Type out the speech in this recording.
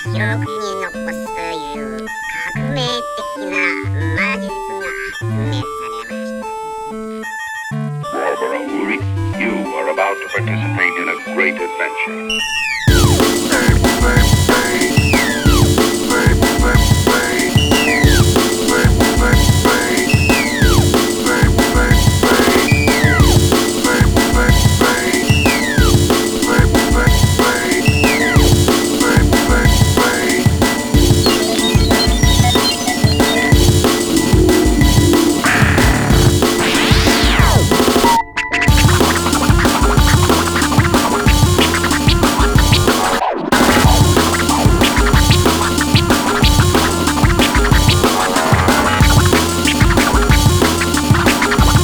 記録に残すという革命的な魔術が発明されました。 Barbara Uri, you are about to participate in a great adventure.